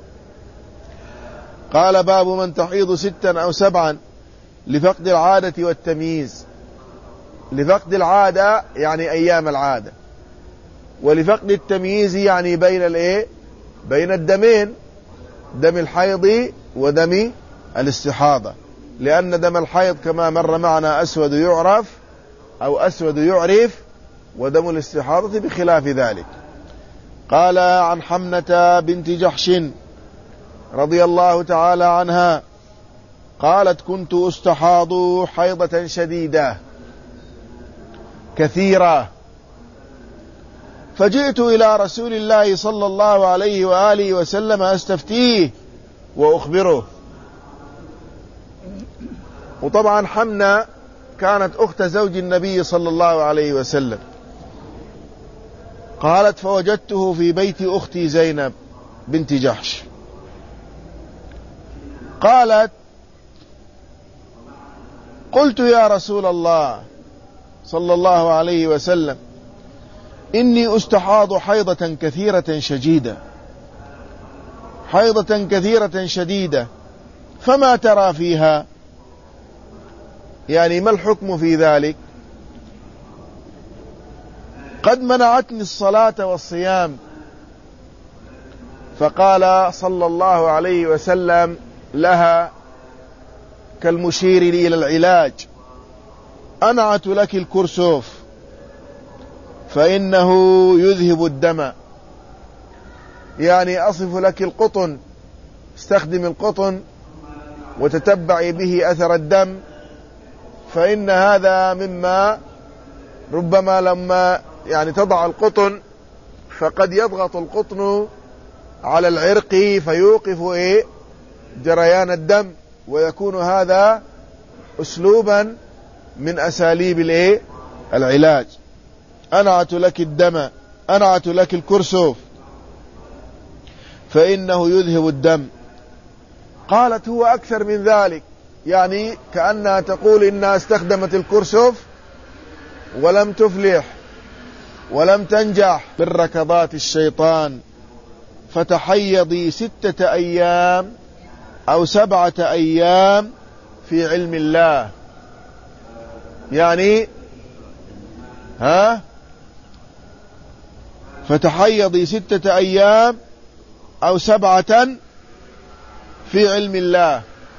قال: باب من تحيض ستا أو سبعا لفقد العادة والتمييز. لفقد العادة يعني أيام العادة، ولفقد التمييز يعني بين الايه بين الدمين، دم الحيض ودم الاستحاضة، لأن دم الحيض كما مر معنا أسود يعرف أو أسود يعرف، ودم الاستحاضة بخلاف ذلك. قال: عن حمنة بنت جحش رضي الله تعالى عنها قالت: كنت أستحاض حيضة شديدة كثيرة، فجئت إلى رسول الله صلى الله عليه وآله وسلم أستفتيه وأخبره. وطبعا حمنة كانت أخت زوج النبي صلى الله عليه وسلم. قالت: فوجدته في بيت أختي زينب بنت جحش. قالت: قلت: يا رسول الله صلى الله عليه وسلم، إني أستحاض حيضة كثيرة شديدة حيضة كثيرة شديدة فما ترى فيها؟ يعني ما الحكم في ذلك؟ قد منعتني الصلاة والصيام. فقال صلى الله عليه وسلم لها كالمشير إلى العلاج: أنعت لك الكرسوف فإنه يذهب الدم، يعني أصف لك القطن، استخدم القطن وتتبعي به أثر الدم، فإن هذا مما ربما لما يعني تضع القطن فقد يضغط القطن على العرق فيوقف إيه جريان الدم، ويكون هذا أسلوبا من أساليب الإيه العلاج. أنعت لك الدم، أنعت لك الكرسوف فإنه يذهب الدم. قالت: هو أكثر من ذلك، يعني كأنها تقول إنها استخدمت الكرسوف ولم تفلح ولم تنجح من ركضات الشيطان، فتحيضي ستة أيام أو سبعة أيام في علم الله. يعني ها فتحيضي ستة أيام أو سبعة في علم الله،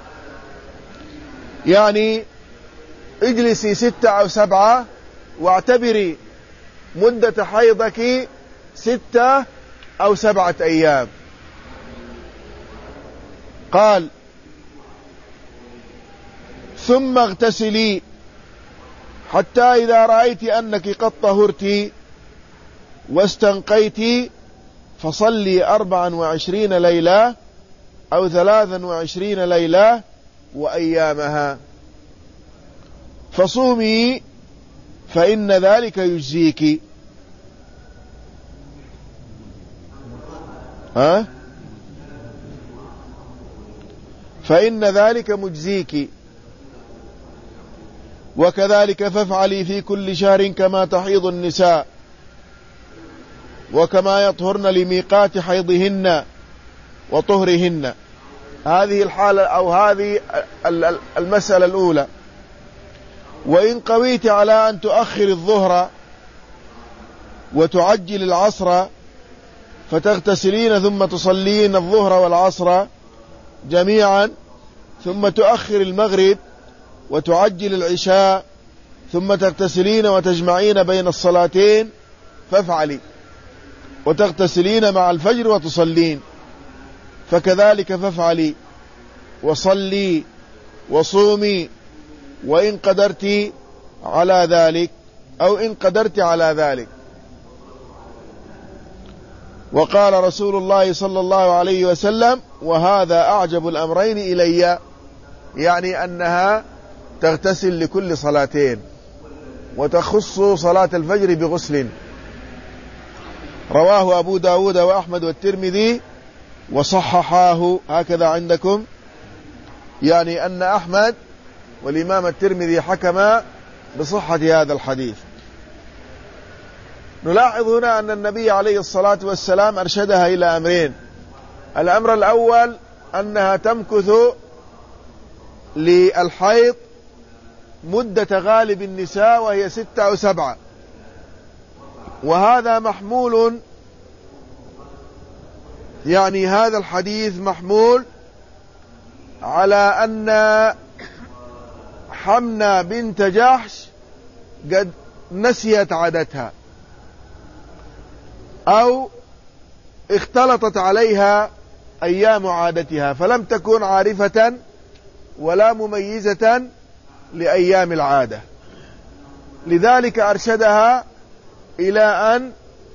يعني اجلسي ستة أو سبعة واعتبري مدة حيضك ستة أو سبعة أيام. قال ثم اغتسلي حتى إذا رأيت أنك قد طهرت واستنقيت فصلي أربعا وعشرين ليلة أو ثلاثا وعشرين ليلة وأيامها، فصومي فإن ذلك يجزيك. ها فإن ذلك مجزيك، وكذلك فافعلي في كل شهر كما تحيض النساء وكما يطهرن لميقات حيضهن وطهرهن. هذه الحالة أو هذه المسألة الأولى. وإن قويت على أن تؤخر الظهر وتعجل العصر فتغتسلين ثم تصلين الظهر والعصر جميعا، ثم تؤخر المغرب وتعجل العشاء ثم تغتسلين وتجمعين بين الصلاتين فافعلي، وتغتسلين مع الفجر وتصلين، فكذلك فافعلي وصلي وصومي وإن قدرت على ذلك أو إن قدرت على ذلك. وقال رسول الله صلى الله عليه وسلم وهذا أعجب الأمرين إلي، يعني أنها تغتسل لكل صلاتين وتخص صلاة الفجر بغسل. رواه أبو داود وأحمد والترمذي وصححاه، هكذا عندكم، يعني أن أحمد والإمام الترمذي حكم بصحة هذا الحديث. نلاحظ هنا أن النبي عليه الصلاة والسلام أرشدها إلى أمرين. الأمر الأول أنها تمكث للحيض مدة غالب النساء وهي ستة أو سبعة، وهذا محمول، يعني هذا الحديث محمول على أن حمنا بنت جحش قد نسيت عادتها أو اختلطت عليها أيام عادتها فلم تكن عارفة ولا مميزة لأيام العادة، لذلك أرشدها إلى أن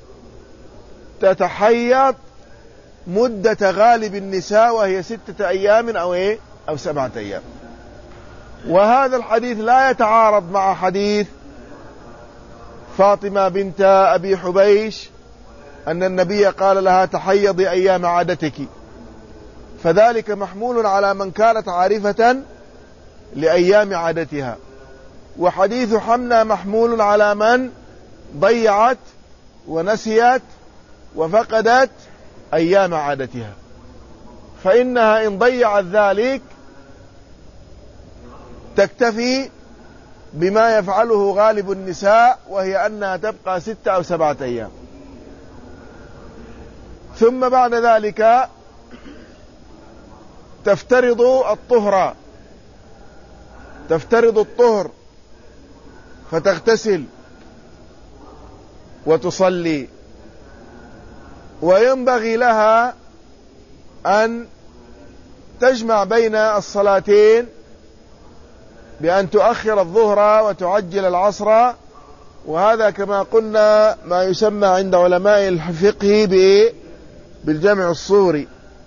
تتحيض مدة غالب النساء وهي ستة أيام أو إيه أو سبعة أيام. وهذا الحديث لا يتعارض مع حديث فاطمة بنت أبي حبيش أن النبي قال لها تحيضي أيام عادتك، فذلك محمول على من كانت عارفة لأيام عادتها. وحديث حمنا محمول على من ضيعت ونسيت وفقدت أيام عادتها، فإنها إن ضيعت ذلك تكتفي بما يفعله غالب النساء، وهي أنها تبقى ستة أو سبعة أيام. ثم بعد ذلك تفترض الطهر تفترض الطهر فتغتسل وتصلي، وينبغي لها أن تجمع بين الصلاتين بأن تؤخر الظهر وتعجل العصر، وهذا كما قلنا ما يسمى عند علماء الفقه بالجمع الصوري.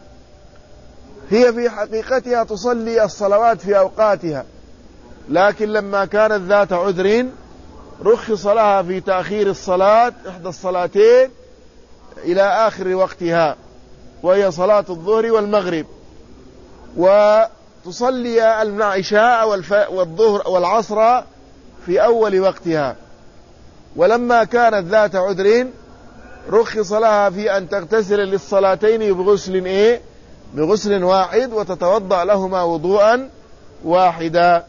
هي في حقيقتها تصلي الصلوات في أوقاتها، لكن لما كانت ذات عذر رخص لها في تأخير الصلاة إحدى الصلاتين إلى آخر وقتها، وهي صلاة الظهر والمغرب، وتصلي العشاء والظهر والعصر في أول وقتها. ولما كانت ذات عذر رخص لها في أن تغتسل للصلاتين بغسل إيه بغسل واحد وتتوضأ لهما وضوءا واحدا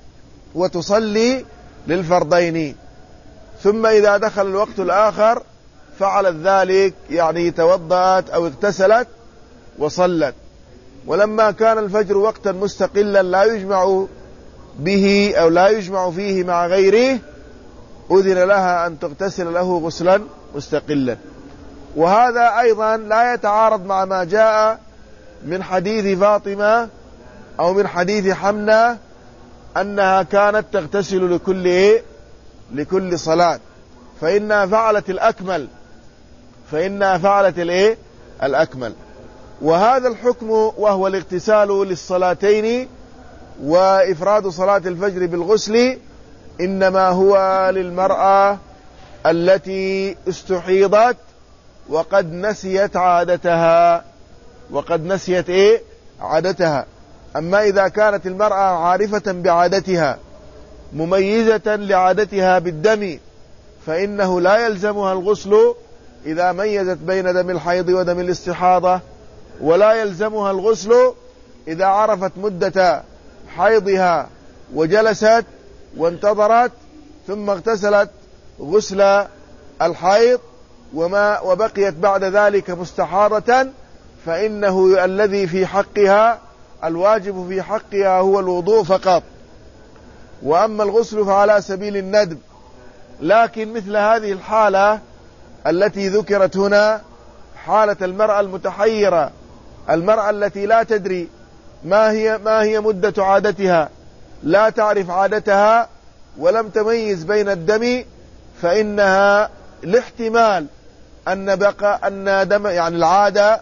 وتصلي للفرضين، ثم إذا دخل الوقت الآخر فعلت ذلك، يعني توضأت أو اغتسلت وصلت. ولما كان الفجر وقتا مستقلا لا يجمع به أو لا يجمع فيه مع غيره أذن لها أن تغتسل له غسلا مستقلا. وهذا أيضا لا يتعارض مع ما جاء من حديث فاطمة أو من حديث حمنة أنها كانت تغتسل لكل إيه؟ لكل صلاة، فإنها فعلت الأكمل فإنها فعلت الإيه؟ الأكمل. وهذا الحكم وهو الاغتسال للصلاتين وإفراد صلاة الفجر بالغسل إنما هو للمرأة التي استحيضت وقد نسيت عادتها وقد نسيت إيه؟ عادتها. أما إذا كانت المرأة عارفة بعادتها مميزة لعادتها بالدم فإنه لا يلزمها الغسل إذا ميزت بين دم الحيض ودم الاستحاضة، ولا يلزمها الغسل إذا عرفت مدة حيضها وجلست وانتظرت ثم اغتسلت غسل الحيض وما وبقيت بعد ذلك مستحاضة، فإنه الذي في حقها الواجب في حقها هو الوضوء فقط. وأما الغسل فعلى سبيل الندب. لكن مثل هذه الحالة التي ذكرت هنا، حالة المرأة المتحيرة، المرأة التي لا تدري ما هي ما هي مدة عادتها، لا تعرف عادتها ولم تميز بين الدم، فإنها لاحتمال أن بقى أن دم يعني العادة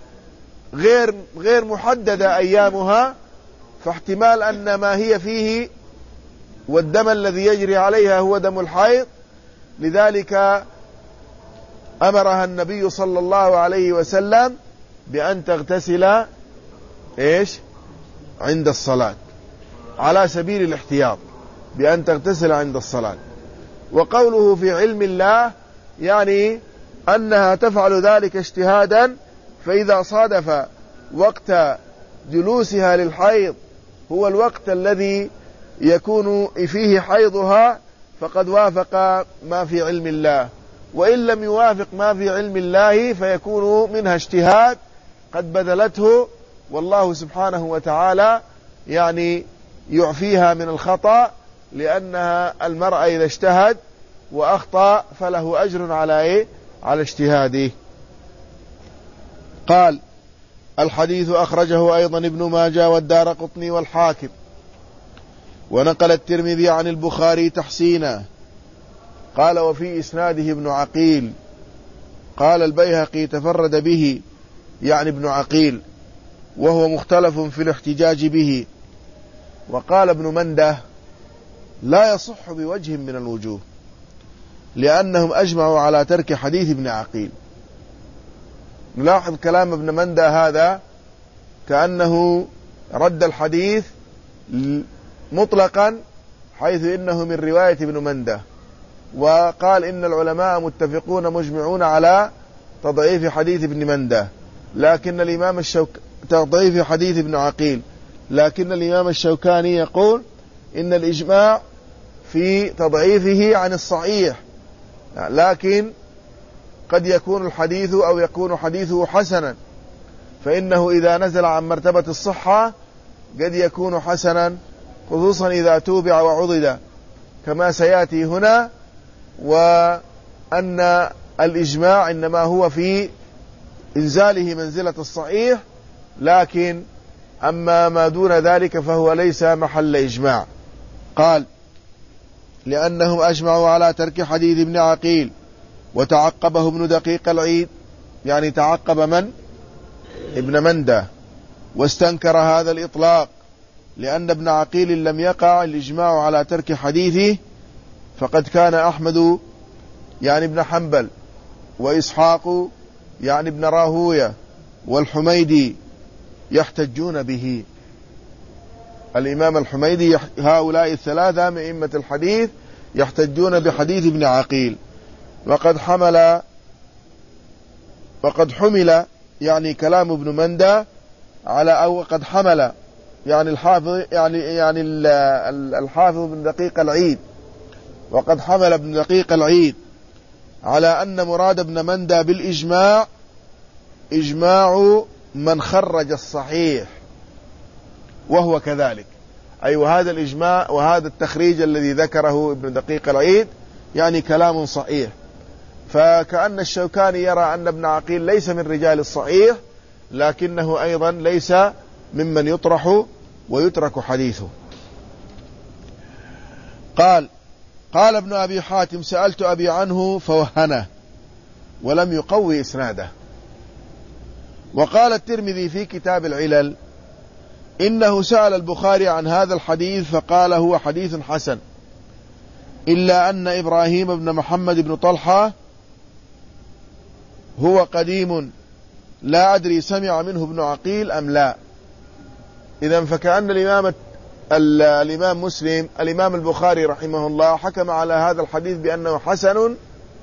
غير غير محددة أيامها، فاحتمال أن ما هي فيه والدم الذي يجري عليها هو دم الحيض. لذلك أمرها النبي صلى الله عليه وسلم بأن تغتسل إيش عند الصلاة على سبيل الاحتياط، بأن تغتسل عند الصلاة. وقوله في علم الله يعني أنها تفعل ذلك اجتهادا، فإذا صادف وقت جلوسها للحيض هو الوقت الذي يكون فيه حيضها فقد وافق ما في علم الله، وإن لم يوافق ما في علم الله فيكون منها اجتهاد قد بذلته، والله سبحانه وتعالى يعني يعفيها من الخطأ، لأنها المرأة إذا اجتهد وأخطأ فله أجر على إيه؟ على اجتهاده. قال: الحديث أخرجه أيضا ابن ماجه والدارقطني والحاكم، ونقل الترمذي عن البخاري تحسينه. قال: وفي إسناده ابن عقيل. قال البيهقي: تفرد به يعني ابن عقيل، وهو مختلف في الاحتجاج به. وقال ابن منده: لا يصح بوجه من الوجوه، لأنهم أجمعوا على ترك حديث ابن عقيل. نلاحظ كلام ابن منده هذا كأنه رد الحديث مطلقا، حيث إنه من رواية ابن منده، وقال إن العلماء متفقون مجمعون على تضعيف حديث ابن منده، لكن الإمام الشوك تضعيف حديث ابن عقيل، لكن الإمام الشوكاني يقول إن الإجماع في تضعيفه عن الصحيح، لكن قد يكون الحديث أو يكون حديثه حسنا، فإنه إذا نزل عن مرتبة الصحة قد يكون حسنا، خصوصا إذا توبع وعضد كما سيأتي هنا. وأن الإجماع إنما هو في إنزاله منزلة الصحيح، لكن أما ما دون ذلك فهو ليس محل إجماع. قال: لأنهم أجمعوا على ترك حديث ابن عقيل، وتعقبه ابن دقيق العيد، يعني تعقب من؟ ابن منده، واستنكر هذا الإطلاق، لأن ابن عقيل لم يقع الإجماع على ترك حديثه، فقد كان أحمد يعني ابن حنبل، وإسحاق يعني ابن راهوية، والحميدي يحتجون به. الإمام الحميدي، هؤلاء الثلاثة من أئمة الحديث يحتجون بحديث ابن عقيل. وقد حمل وقد حمل يعني كلام ابن منده على أو قد حمل يعني الحافظ يعني يعني الحافظ بن دقيق العيد، وقد حمل ابن دقيق العيد على أن مراد ابن مندى بالإجماع إجماع من خرج الصحيح، وهو كذلك. أي وهذا الإجماع وهذا التخريج الذي ذكره ابن دقيق العيد يعني كلام صحيح. فكأن الشوكاني يرى أن ابن عقيل ليس من رجال الصحيح، لكنه أيضا ليس ممن يطرح ويترك حديثه. قال قال ابن أبي حاتم: سألت أبي عنه فوهنه ولم يقوي إسناده. وقال الترمذي في كتاب العلل: إنه سأل البخاري عن هذا الحديث فقال هو حديث حسن، إلا أن إبراهيم بن محمد بن طلحة هو قديم، لا أدري سمع منه ابن عقيل أم لا. إذن فكأن الإمام الإمام مسلم الإمام البخاري رحمه الله حكم على هذا الحديث بأنه حسن،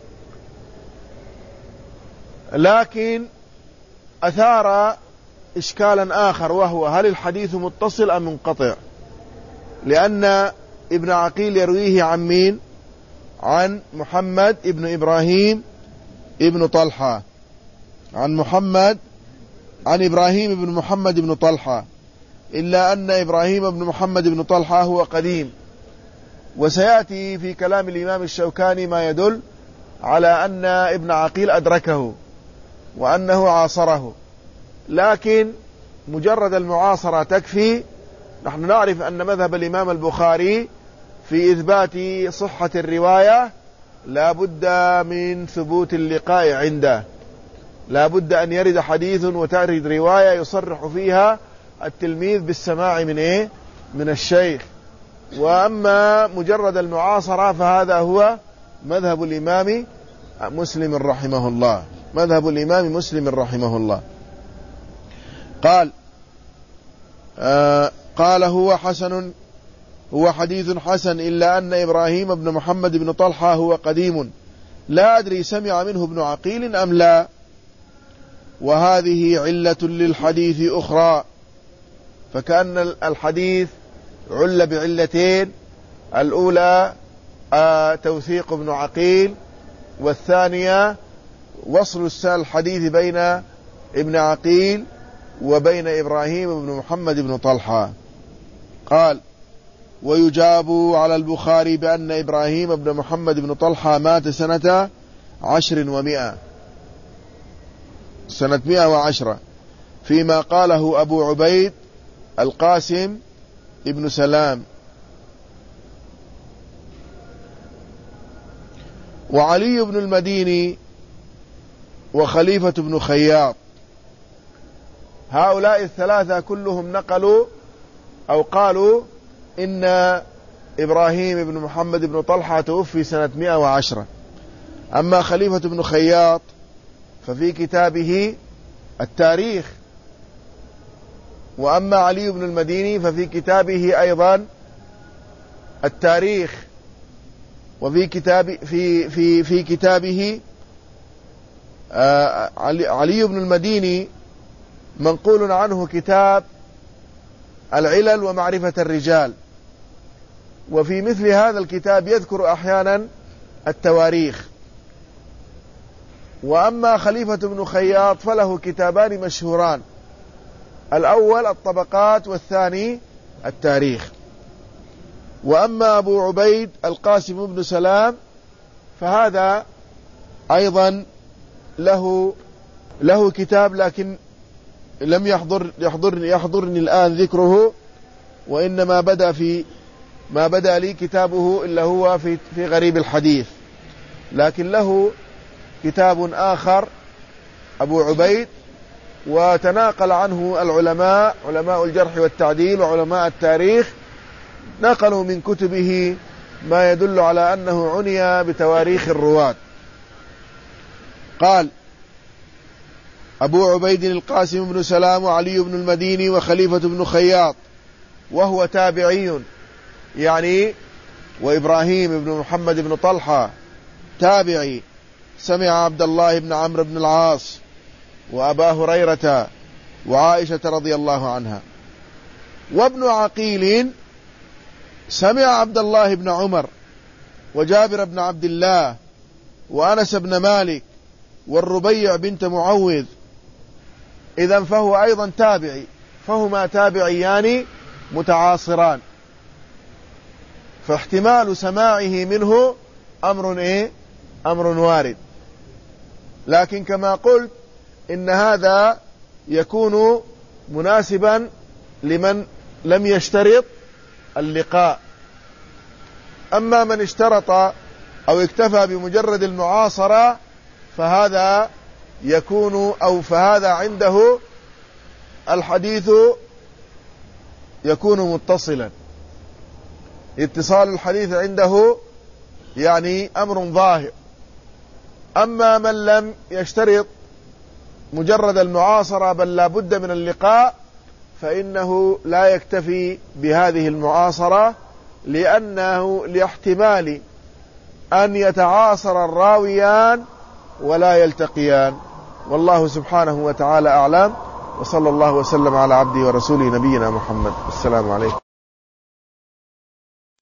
لكن أثار إشكالا آخر، وهو هل الحديث متصل أم منقطع؟ لأن ابن عقيل يرويه عن مين؟ عن محمد ابن إبراهيم ابن طلحة، عن محمد عن إبراهيم ابن محمد ابن طلحة، إلا أن إبراهيم ابن محمد ابن طلحة هو قديم. وسيأتي في كلام الإمام الشوكاني ما يدل على أن ابن عقيل أدركه وأنه عاصره، لكن مجرد المعاصرة تكفي. نحن نعرف أن مذهب الإمام البخاري في إثبات صحة الرواية لا بد من ثبوت اللقاء عنده، لا بد أن يرد حديث وترد رواية يصرح فيها التلميذ بالسماع من إيه؟ من الشيخ. وأما مجرد المعاصرة فهذا هو مذهب الإمام مسلم رحمه الله، مذهب الإمام مسلم رحمه الله. قال آه قال هو حسن، هو حديث حسن، إلا أن إبراهيم بن محمد بن طلحة هو قديم، لا أدري سمع منه ابن عقيل أم لا. وهذه علة للحديث أخرى، فكأن الحديث عل بعلتين: الأولى آه توثيق ابن عقيل، والثانية وصل الحديث بين ابن عقيل وبين إبراهيم بن محمد بن طلحة. قال: ويجاب على البخاري بأن إبراهيم بن محمد بن طلحة مات سنة عشر ومئة، سنة مئة وعشرة، فيما قاله أبو عبيد القاسم ابن سلام. وعلي بن المديني وخليفة بن خياط، هؤلاء الثلاثة كلهم نقلوا أو قالوا إن إبراهيم بن محمد بن طلحة توفي سنة مئة وعشرة. أما خليفة بن خياط ففي كتابه التاريخ، وأما علي بن المديني ففي كتابه أيضا التاريخ، وفي كتاب في في في كتابه آه علي, علي بن المديني منقول عنه كتاب العلل ومعرفة الرجال، وفي مثل هذا الكتاب يذكر أحيانا التواريخ. وأما خليفة بن خياط فله كتابان مشهوران: الأول الطبقات والثاني التاريخ. وأما أبو عبيد القاسم بن سلام فهذا أيضا له له كتاب، لكن لم يحضر يحضرني يحضرني الآن ذكره، وإنما بدأ في ما بدأ لي كتابه إلا هو في في غريب الحديث، لكن له كتاب آخر أبو عبيد، وتناقل عنه العلماء، علماء الجرح والتعديل وعلماء التاريخ، نقلوا من كتبه ما يدل على أنه عني بتواريخ الرواة. قال: أبو عبيد القاسم بن سلام وعلي بن المديني وخليفة بن خياط، وهو تابعي يعني، وإبراهيم بن محمد بن طلحة تابعي، سمع عبد الله بن عمرو بن العاص وأبا هريرة وعائشة رضي الله عنها. وابن عقيل سمع عبد الله بن عمر وجابر بن عبد الله وأنس بن مالك والربيع بنت معوذ، إذن فهو أيضا تابعي، فهما تابعيان متعاصران، فاحتمال سماعه منه أمر إيه؟ أمر وارد. لكن كما قلت إن هذا يكون مناسبا لمن لم يشترط اللقاء. أما من اشترط أو اكتفى بمجرد المعاصرة فهذا يكون أو فهذا عنده الحديث يكون متصلا، اتصال الحديث عنده يعني أمر ظاهر. أما من لم يشترط مجرد المعاصرة بل لا بد من اللقاء فإنه لا يكتفي بهذه المعاصرة، لأنه لاحتمال أن يتعاصر الراويان ولا يلتقيان. والله سبحانه وتعالى أعلم، وصلى الله وسلم على عبده ورسوله نبينا محمد. السلام عليكم.